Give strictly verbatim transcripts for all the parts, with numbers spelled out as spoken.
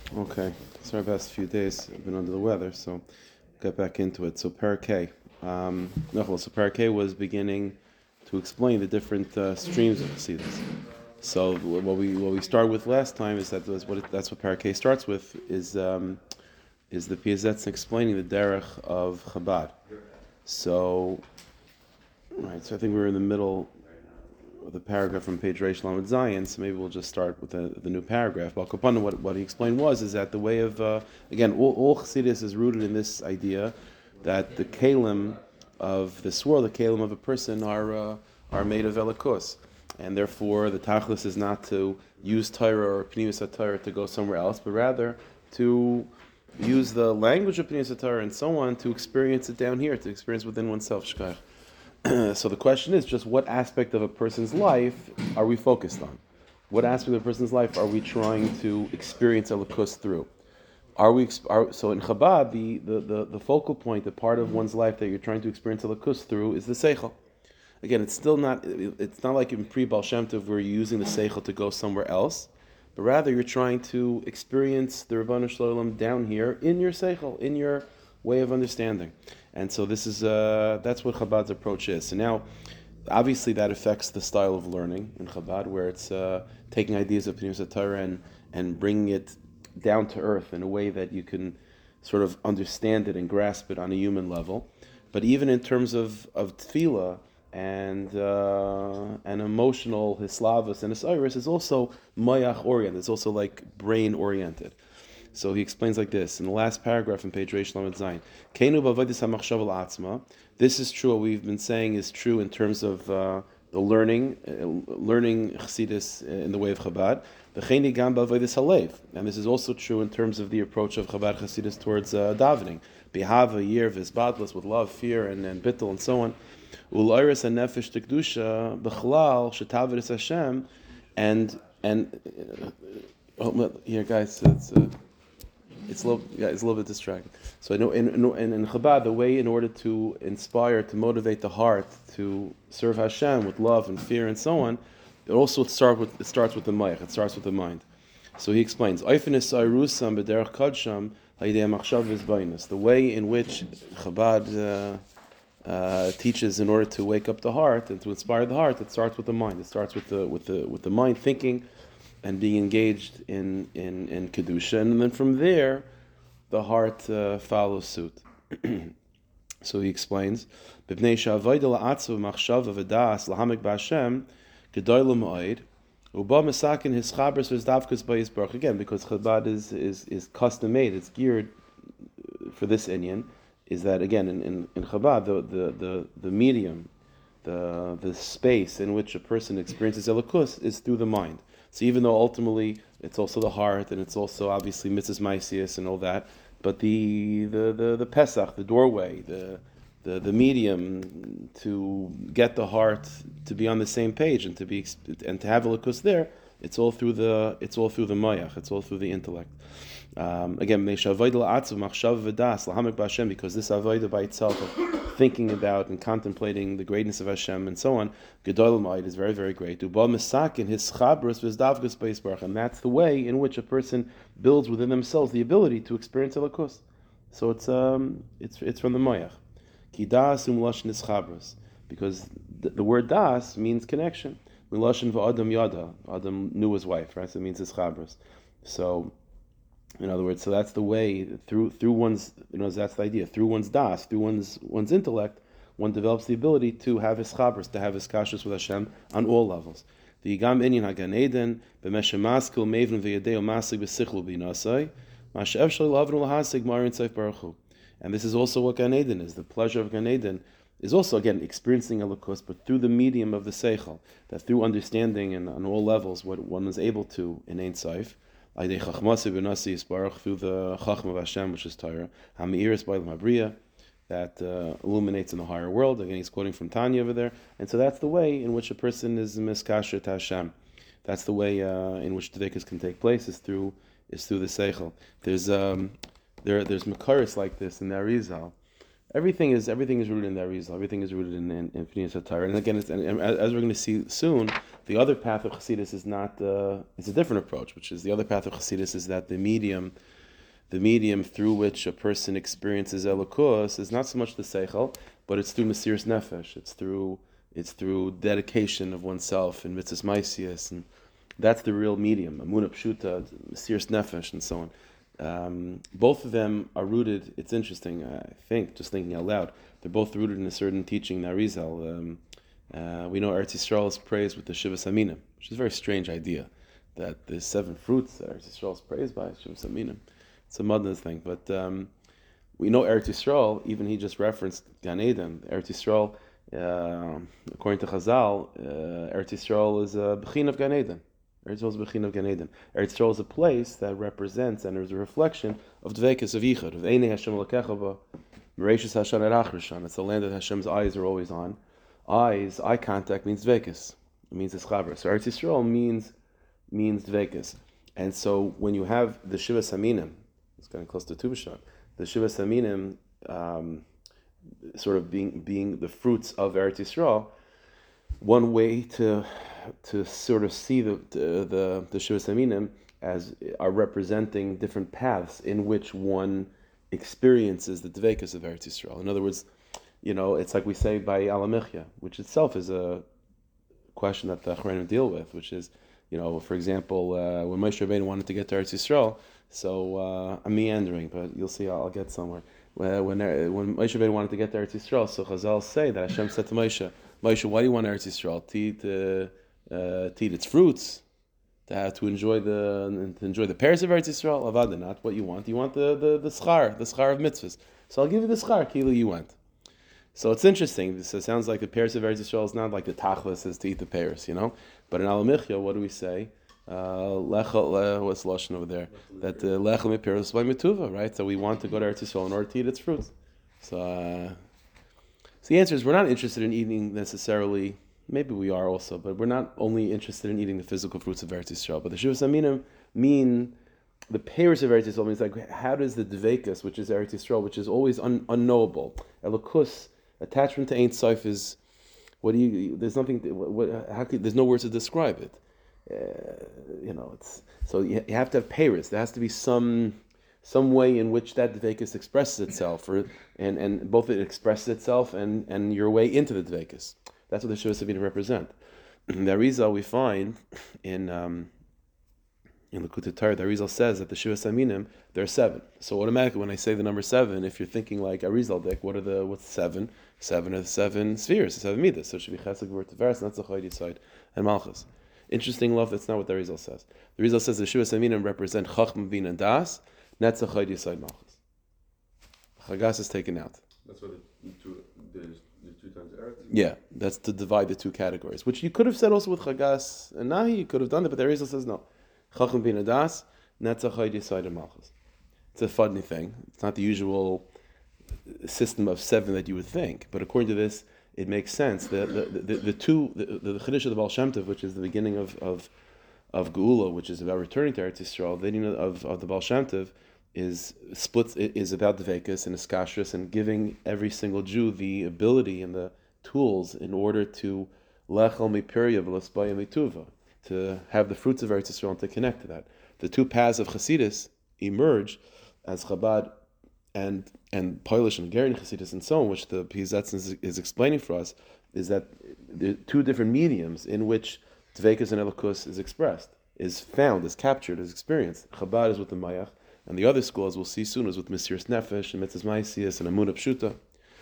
Okay, it's our best few days. I've been under the weather, so get back into it. So Parakeh, um, no, so Parakeh was beginning to explain the different uh, streams of Chassidus. So what we what we started with last time is that was what it, that's what Parakeh starts with is um, is the Piazetz explaining the derech of Chabad. So right, so I think we were in the middle the paragraph from page Reish Lamed Zion, so maybe we'll just start with the, the new paragraph. But Kapana, what, what he explained was is that the way of uh, again, all, all Chassidus is rooted in this idea that the kalim of this world, the kalim of a person, are uh, are made of elikos, and therefore the tachlis is not to use Torah or Pnimis Torah to go somewhere else, but rather to use the language of Pnimis Torah and so on to experience it down here, to experience within oneself. Shkach. So the question is just what aspect of a person's life are we focused on? What aspect of a person's life are we trying to experience Elokus through? Are we are, so in Chabad, the, the, the, the focal point, the part of one's life that you're trying to experience Elokus through is the Seichel. Again, it's still not it's not like in pre-Baal Shem Tov where you're using the Seichel to go somewhere else, but rather you're trying to experience the Ribono Shel Olam down here in your Seichel, in your way of understanding. And so this is uh, that's what Chabad's approach is. So now, obviously, that affects the style of learning in Chabad, where it's uh, taking ideas of Pnimis Torah and and bringing it down to earth in a way that you can sort of understand it and grasp it on a human level. But even in terms of of tefillah and uh, and emotional hislavus and hisiris, is also mayach oriented. It's also like brain oriented. So he explains like this in the last paragraph in page Reish Lamed Zayin. Keinu b'avodas hamachshava la'atzma. This is true. What we've been saying is true in terms of uh, the learning, uh, learning Chassidus in the way of Chabad. V'cheini gam b'avodas halev, and this is also true in terms of the approach of Chabad Chassidus towards uh, davening. Behava yir v'zbadlas, with love, fear, and, and bittul, and so on. Ul'oiris hanefesh tekdusha b'chlal shetavedes Hashem, and and uh, oh, here guys, it's. Uh, It's a little, yeah, it's a little bit distracting. So I know in, in, in Chabad, the way in order to inspire, to motivate the heart to serve Hashem with love and fear and so on, it also start with it starts with the mayach. It starts with the mind. So he explains, the way in which Chabad uh, uh, teaches in order to wake up the heart and to inspire the heart, it starts with the mind. It starts with the with the with the mind thinking and being engaged in, in, in Kedusha. And then from there, the heart uh, follows suit. So he explains, again, because Chabad is, is, is custom made, it's geared for this inyan, is that, again, in, in, in Chabad, the, the, the, the medium, the, the space in which a person experiences Elokus is through the mind. So even though ultimately it's also the heart and it's also obviously Mitzvahs Maisius and all that, but the the, the, the Pesach, the doorway, the, the the medium to get the heart to be on the same page and to be and to have a likus there, it's all through the it's all through the mayach, it's all through the intellect. Um, again, because this avodah by itself of thinking about and contemplating the greatness of Hashem and so on, Gedolim is very, very great. And that's the way in which a person builds within themselves the ability to experience Elokus. So it's um it's it's from the Mayach. Ki das umloshin ischabros, because the, the word das means connection. Miloshin v'adam yada. Adam knew his wife, right? So it means ischabros. So in other words, so that's the way through through one's you know that's the idea through one's das, through one's one's intellect, one develops the ability to have his chabras, to have his kashus with Hashem on all levels. The Yigam Inyan Hagan Eden b'meshemaskil mevin v'yadeo masig b'sichlu b'nasai ma'ashev shel lavnu lahasig marin tzayf baruch hu. And this is also what Gan Eden is. The pleasure of Gan Eden is also, again, experiencing Elokus, but through the medium of the Seichel, that through understanding and on all levels what one is able to in Ein Sof, through the Chachma of Hashem, which is Torah, Hamiris by Mabriya, that uh, illuminates in the higher world. Again, he's quoting from Tanya over there. And so that's the way in which a person is miskasher to Hashem. That's the way uh, in which Tvekas can take place, is through is through the Seichel. There's um, there there's Makaris like this in the Arizal, everything is everything is rooted in the Arizal. Everything is rooted in in, in Pneumas HaTorah. And again, it's, and, and as we're going to see soon, the other path of Chassidus is not. Uh, it's a different approach, which is the other path of Chassidus is that the medium, the medium through which a person experiences Elokus is not so much the Seichel, but it's through Mesiras Nefesh. It's through it's through dedication of oneself and Mitzvahs Maisias, and that's the real medium. Amunah Pshuta, Mesiras Nefesh, and so on. Um, both of them are rooted. It's interesting, I think, just thinking out loud. They're both rooted in a certain teaching in Arizal. Um, uh, we know Eretz Yisrael is praised with the Shivas Aminim, which is a very strange idea that there's seven fruits that Eretz Yisrael is praised by Shivas Aminim. It's a Madnas thing, but um, we know Eretz Yisrael. Even he just referenced Gan Eden. Eretz Yisrael, uh, according to Chazal, uh, Eretz Yisrael is a Bechin of Gan Eden. Eretz Yisrael is a Bechin of Gan Eden. Eretz Yisrael is a place that represents and is a reflection of Dveikus of Yichud, of Einei Hashem L'Kecha Mereshus Hashem Erach Rishon. It's a land that Hashem's eyes are always on. Eyes, eye contact means Dveikus. It means Eschaber. So Eretz Yisrael means means Dveikus. And so when you have the Shivas Aminim, it's getting close to Tu B'Shvat, the Shivas Aminim um, sort of being being the fruits of Eretz Yisrael, one way to to sort of see the the the, the Shivas Aminim as are representing different paths in which one experiences the Dveikus of Eretz Yisrael. In other words, you know, it's like we say by Alamichya, which itself is a question that the Achronim deal with, which is, you know, for example, uh, when Moshe Rabbeinu wanted to get to Eretz Yisrael, so uh, I'm meandering, but you'll see I'll, I'll get somewhere. When when, when Moshe Rabbeinu wanted to get to Eretz Yisrael, so Chazal say that Hashem said to Moshe, Moshe, why do you want Eretz Yisrael? To eat, uh, uh, to eat its fruits, to have to enjoy the to enjoy the pears of Eretz Yisrael. Avada, not what you want. You want the the the schar, the schar of mitzvahs. So I'll give you the schar, kilo you went. So it's interesting. This uh, sounds like the pears of Eretz Yisrael is not like the tachlis is to eat the pears, you know. But in Alamichya, what do we say? Uh, what's lashon over there? That lechel miperos by mituva, right? So we want to go to Eretz Yisrael in order to eat its fruits. So, uh, so the answer is we're not interested in eating necessarily. Maybe we are also, but we're not only interested in eating the physical fruits of Eretz Yisrael. But the Shivas Aminim mean the pears of Eretz Yisrael means like how does the Dveikus, which is Eretz Yisrael, which is always un, unknowable, Elokus, attachment to Ein Sof is what do you? There's nothing. What, how could, there's no words to describe it. Uh, you know, it's so you, you have to have peiros. There has to be some some way in which that dveikus expresses itself, or and, and both it expresses itself and, and your way into the dveikus. That's what the Shivas Aminim represent. The Arizal we find in um, in Likutei Torah, the Arizal says that the Shivas Aminim there are seven. So automatically, when I say the number seven, if you're thinking like Arizal Dik, what are the what's seven? Seven are the seven spheres, the seven midas. So it should be Chesed, Gvur, Tiferes, Netzach, Yitzhak, and Malchus. Interesting love. That's not what the Arizal says. The Arizal says the Shivas Aminim represent Chachma, Bin, and Das. Netzach, Yitzhak, Malchus. Chagas is taken out. That's what the two the, the two times Eretz. Yeah, that's to divide the two categories, which you could have said also with Chagas and Nahi. You could have done it, but the Arizal says no. Chacham bin Adas, Netzach Yisrael and Malchus. It's a funny thing. It's not the usual system of seven that you would think, but according to this, it makes sense. The the the, the two the, the Chiddush of the Baal Shem Tov, which is the beginning of of of Geula, which is about returning to Eretz Yisrael, the beginning of of the Baal Shem Tov is splits is about Dveikus and Iskashrus and giving every single Jew the ability and the tools in order to lechel mipirya v'lasbaya mituva, to have the fruits of Eretz Yisrael and to connect to that. The two paths of Chassidus emerge as Chabad and and Polish and Hungarian Chassidus and so on, which the Piazetzin is, is explaining for us, is that the two different mediums in which Dveikus and Elokus is expressed, is found, is captured, is experienced. Chabad is with the Mayach, and the other school, as we'll see soon, is with Mesiras Nefesh and Mitzvahs Maisias and Amunah Pshuta.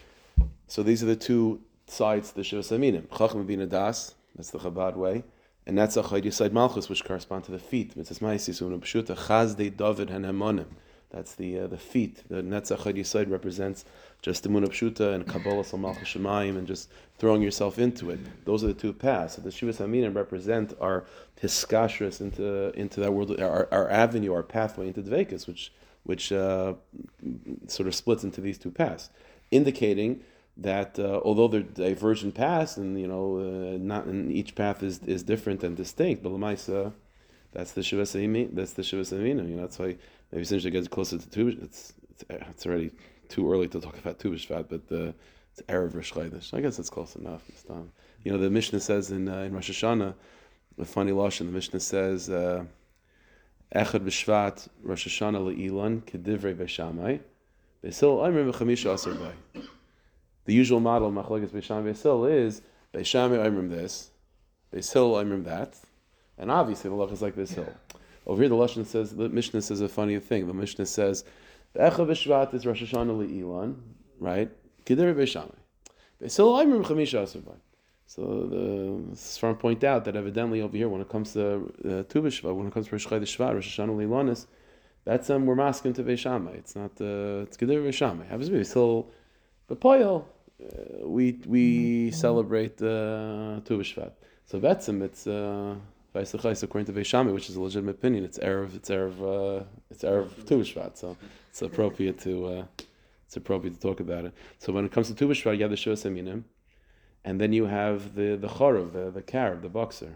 So these are the two sides to the Shivas Aminim. Chacham Bin Das, that's the Chabad way, and that's Achad Yisad Malchus, which correspond to the feet. Mitzvahs Maisias, Amunah Pshuta, Chazdei David and Hamonim. That's the uh, the feet. The Netzach Chad Yisod represents just the Amunah Pshuta and Kabbalah Sal Malchus Shemayim and just throwing yourself into it. Those are the two paths. So the Shivas Aminim represent our hiskashrus into into that world, our, our avenue, our pathway into Dveikus, which which uh, sort of splits into these two paths, indicating that uh, although they're divergent paths, and you know, uh, not in each path is is different and distinct, but Lamaisa, that's the Shivas Aminim. That's the Shivas Aminim. You know, that's why. Maybe since it gets closer to two, it's, it's it's already too early to talk about Tu B'Shvat, but the it's Erev Rosh Chodesh. I guess it's close enough this time. You know, the Mishnah says in uh, in Rosh Hashanah, a funny lashon. The Mishnah says, uh, "Echad B'Shvat Rosh Hashanah le'ilan kedivrei Beishamai, Beisil Omer v'chamisha aser bay." The usual model of Machlokes Beishamai Beisil is Beishamai Omer this, Beisil Omer that, and obviously the lach is like Beisil. Over here, the lashon says the Mishnah says a funny thing. The Mishnah says, "Echad B'Shvat is Rosh Hashanah le'ilan," right? Kedivrei Beishamai, Beisil Omer v'chamisha aser bay. So the Sfarim point out that evidently over here, when it comes to uh, Tu B'Shvat, when it comes to Rosh Chodesh Shvat, Rosh Hashanah Leilonis, that's um, we're masking to Beishamai. It's not uh, it's Gedei Beishamai. Happens to be still B'Poyel. Uh, we we celebrate uh, Tu B'Shvat. So Betzim, it's uh, according to Beishamai, which is a legitimate opinion. It's erev, it's erev, uh, it's erev Tu B'Shvat. So it's appropriate to uh, it's appropriate to talk about it. So when it comes to Tu B'Shvat, you have the Shuvas Aminim. And then you have the the charav, the the carib, the boxer.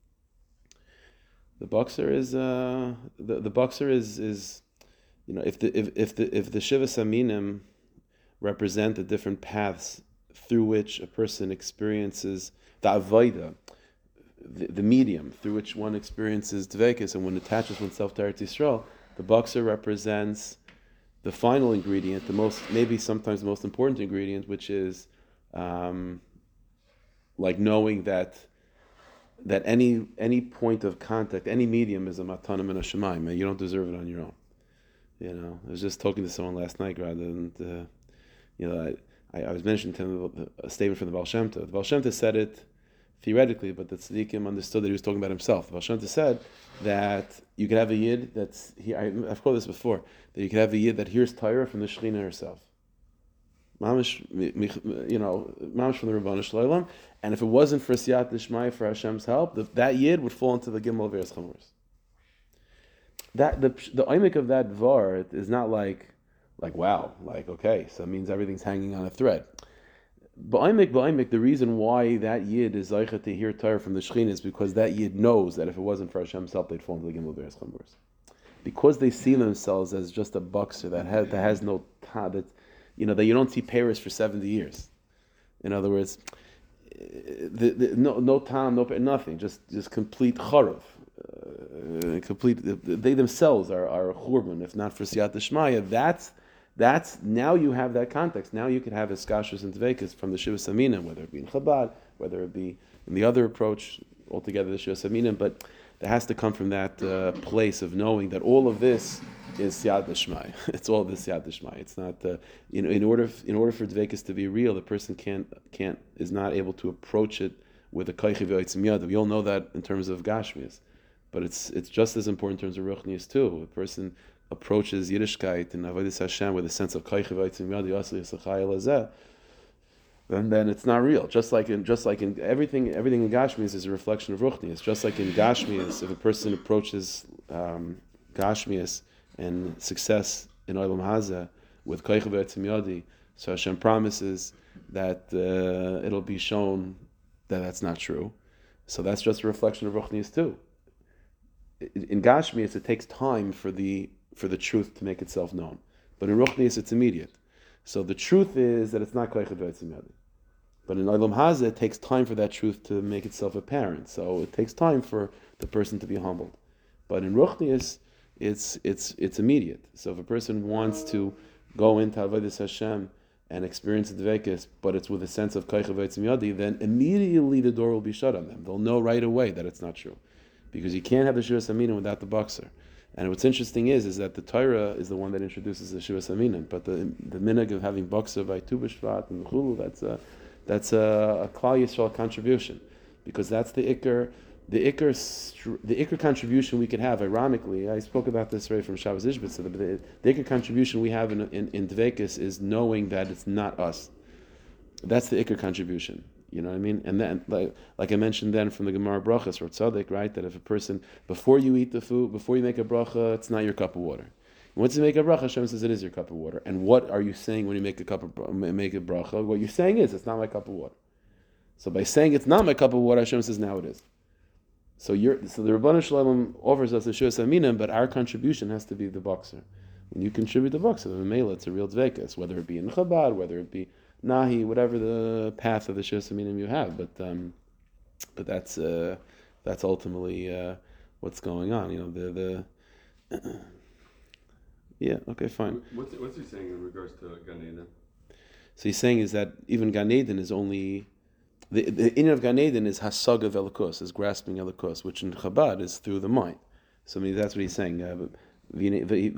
The boxer is uh, the the boxer is is you know if the if if the if the shivas aminim represent the different paths through which a person experiences the avodah, the, the medium through which one experiences dvekis and one attaches oneself to Eretz Yisrael, the boxer represents the final ingredient, the most maybe sometimes the most important ingredient, which is um, like knowing that that any any point of contact, any medium is a matana min hashamayim. You don't deserve it on your own. You know, I was just talking to someone last night, rather than, uh, you know, I, I was mentioning to him a statement from the Baal Shem Tov. The Baal Shem Tov said it theoretically, but the tzaddikim understood that he was talking about himself. The Baal Shem Tov said that you could have a yid that's, he, I, I've quoted this before, that you could have a yid that hears Torah from the Shekhinah herself. Mamish, you know, mamish from the Rabbanu Shloim, and if it wasn't for Siyat D'Shmai, for Hashem's help, the, that yid would fall into the Gimel Ve'ez Chamors. That the the oimik of that var is not like like wow, like okay, so it means everything's hanging on a thread. Ba'oimik, ba'oimik, the reason why that yid is zeicha to hear Torah from the Shekhinah is because that yid knows that if it wasn't for Hashem's help, they'd fall into the Gimel Ve'ez Chamors. Because they see themselves as just a boxer that has that has no ta, that you know that you don't see Paris for seventy years. In other words, the, the, no no time, no nothing, just just complete charav. Uh, complete. They themselves are are churban, if not for siyat d'shmaya. That's that's now you have that context. Now you can have iskashus and dvekas from the shivas aminim, whether it be in Chabad, whether it be in the other approach altogether, the shivas aminim. But there has to come from that uh, place of knowing that all of this is siyat d'shmaya. It's all this siyat d'shmaya. It's not uh, you know in order in order for dvekas to be real, the person can't can't is not able to approach it with a kaichi v'oitzim yadav. We all know that in terms of gashmias. But it's it's just as important in terms of ruchnius too. A person approaches Yiddishkeit and avodas Hashem with a sense of kaichi v'oitzim yadav yasli yisachai elazeh, and then it's not real. Just like in just like in everything everything in gashmias is a reflection of ruchnius. Just like in gashmias, if a person approaches um, gashmias and success in Olam Hazeh with Koich V'Etzim Yodi, so Hashem promises that uh, it'll be shown that that's not true. So that's just a reflection of Ruchnius too. In Gashmias, it takes time for the for the truth to make itself known, but in Ruchnius, it's immediate. So the truth is that it's not Koich V'Etzim Yodi, but in Olam Hazeh, it takes time for that truth to make itself apparent. So it takes time for the person to be humbled. But in Ruchnius, It's it's it's immediate. So if a person wants to go into Avodas Hashem and experience the dvekis, but it's with a sense of Koich V'Etzim Yadi, then immediately the door will be shut on them. They'll know right away that it's not true, because you can't have the Shuvas Aminim without the boxer. And what's interesting is is that the Torah is the one that introduces the Shuvas Aminim, but the the minhag of having boxer by Tu B'Shvat and Chulu, that's a that's a, a Klal Yisrael contribution, because that's the ikar. The ikar, the ikar contribution we could have, ironically, I spoke about this right from Shabbos Ishbitz, the, the, the ikar contribution we have in in, in Dvekis is knowing that it's not us. That's the ikar contribution. You know what I mean? And then, like, like I mentioned then from the Gemara Brachas or Tzaddik, right? That if a person, before you eat the food, before you make a bracha, it's not your cup of water. Once you make a bracha, Hashem says it is your cup of water. And what are you saying when you make a cup of make a bracha? What you're saying is, it's not my cup of water. So by saying it's not my cup of water, Hashem says now it is. So you're, so the Rabbanu Shalom offers us the Shuvas Aminim, but our contribution has to be the boxer. and you contribute the bucks. So the Mela, it's a real dvekas, whether it be in Chabad, whether it be Nahi, whatever the path of the Shus Aminim you have. But um, but that's uh, that's ultimately uh, what's going on. You know, the the yeah. Okay, fine. What's what's he saying in regards to Gan Eden? So he's saying is that even Gan Eden is only the the in of Gan Eden is hasaga velikos, is grasping elikos, which in Chabad is through the mind. So I mean that's what he's saying. Uh, It's through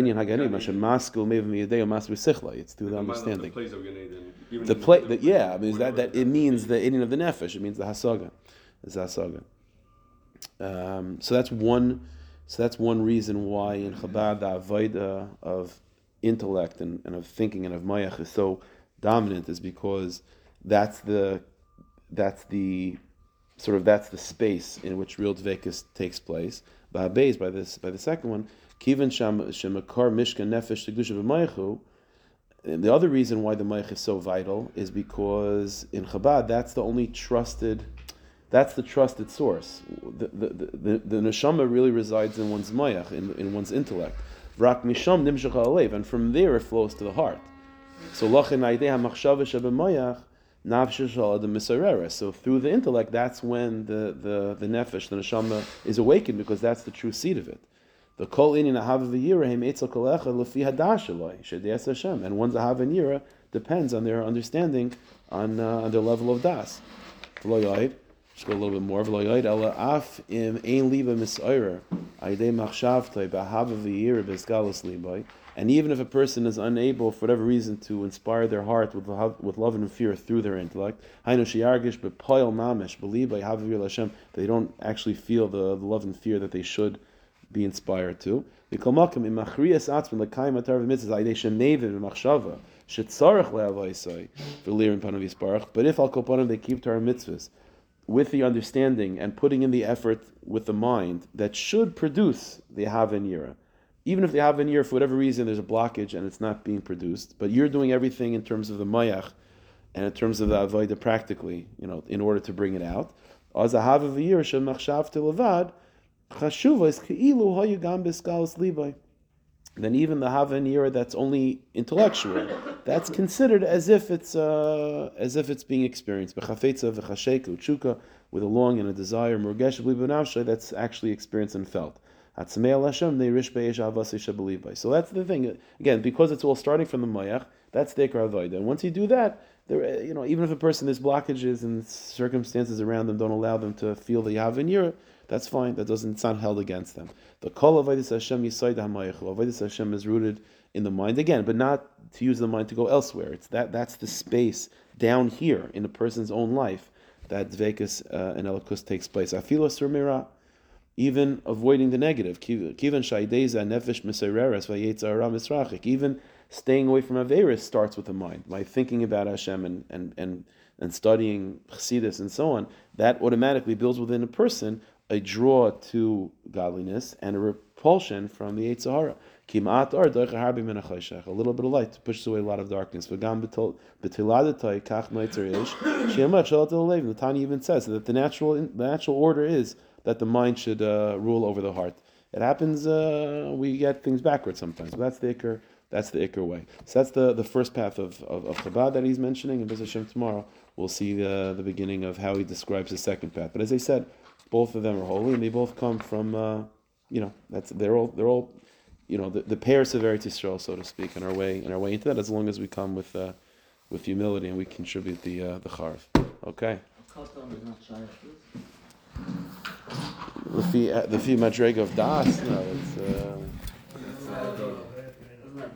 the understanding. The place, the, yeah, I mean, is that that it means the inyan of the nefesh. It means the hasaga. It's the hasaga. Um, so that's one. So that's one reason why in Chabad the avodah of intellect and, and of thinking and of mayach is so dominant, is because that's the that's the sort of that's the space in which real dvekus takes place. By by this by the second one. Kivan sham shemakar mishkan nefesh tegusha b'maychu. And the other reason why the mayach is so vital is because in Chabad that's the only trusted, that's the trusted source. The the the, the neshama really resides in one's mayach, in, in one's intellect. V'rak misham nimshach ha'alev, and from there it flows to the heart. So lachin aydei hamachshava shebemayach nafshe shel adam misarera. So through the intellect, that's when the the the nefesh, the neshama, is awakened, because that's the true seed of it. The kol inyan ahav v'yira hem etzel kol echad lefi hadash eloi shediyas Hashem, and one's ahav and yira depends on their understanding, on uh, on their level of das. V'lo yoid, just go a little bit more. V'lo yoid ela af im ein liba misayrer aydei machshavtoi b'ahav v'yira b'esgalus libay. And even if a person is unable, for whatever reason, to inspire their heart with love, with love and fear through their intellect, hainu sheyargish b'poil mamish b'liba hav v'yira Hashem, they don't actually feel the, the love and fear that they should be inspired to. But if Al Kopanim they keep Torah mitzvahs with the understanding and putting in the effort with the mind that should produce the Hav and Yira. Even if the Hav and Yira, for whatever reason, there's a blockage and it's not being produced, but you're doing everything in terms of the Mayach and in terms of the Avodah practically, you know, in order to bring it out. Az a Hav and Yira shel machshavte levad. Then even the Hava and Yira that's only intellectual, that's considered as if it's uh, as if it's being experienced. With a longing and a desire, that's actually experienced and felt. So that's the thing. Again, because it's all starting from the Mayach, that's the Ikar Avodah. And once you do that, there, you know, even if a person has blockages and circumstances around them don't allow them to feel the Hava and Yira, that's fine. That doesn't. It's not held against them. The kol avodas Hashem yisaid ha'mayichu. Avodas Hashem is rooted in the mind again, but not to use the mind to go elsewhere. It's that. That's the space down here in a person's own life that dvekus uh, and elikus takes place. Afilos rumira, even avoiding the negative. Kivan shaydeza nefesh misereres vayetzara misrachik. Even staying away from averis starts with the mind. By thinking about Hashem and and and and studying chassidus and so on, that automatically builds within a person a draw to godliness and a repulsion from the Yetzer Hara. A little bit of light pushes away a lot of darkness. The Tanya even says that the natural the natural order is that the mind should uh, rule over the heart. It happens, uh, we get things backwards sometimes. But that's the Iker, that's the Iker way. So that's the, the first path of, of, of Chabad that he's mentioning. And B'ez Hashem tomorrow we'll see the, the beginning of how he describes the second path. But as I said, both of them are holy, and they both come from, uh, you know, that's they're all they're all, you know, the, the pairs of Eretz Yisrael, so to speak, in our way in our way into that. As long as we come with uh, with humility and we contribute the uh, the charv. Okay. The fee the fee madrega of das. No, it's. Uh,